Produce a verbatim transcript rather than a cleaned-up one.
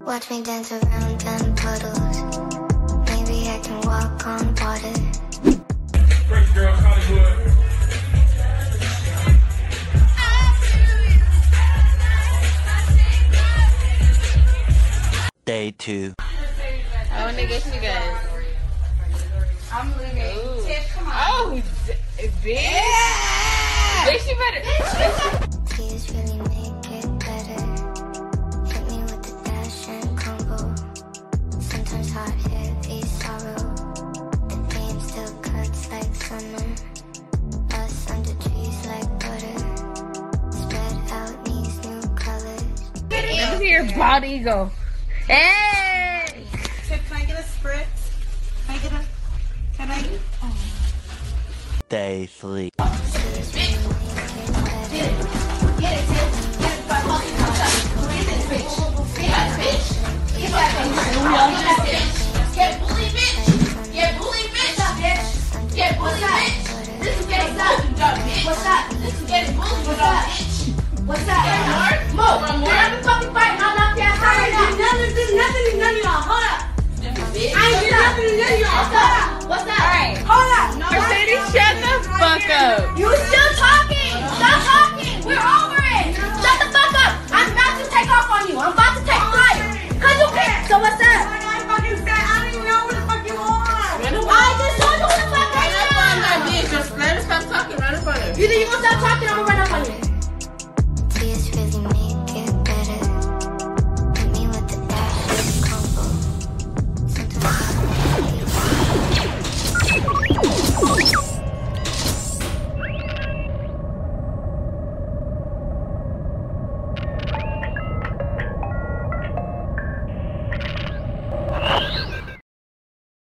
Watch me dance around them puddles. Maybe I can walk on water. Great girl, Hollywood. Day two. I want to get you guys. I'm leaving. Tiff, come on. Oh, bitch. Yeah. Bitch, you better. Please really make it better. Hit me with the dash and combo. Sometimes hot, heavy sorrow. The pain still cuts like summer. Us under trees like butter. Spread out these new colors. Let me see your body go. Hey! Tiff, can I get a spritz? Can I get a... Can I... Oh. Day three. Please really make it better.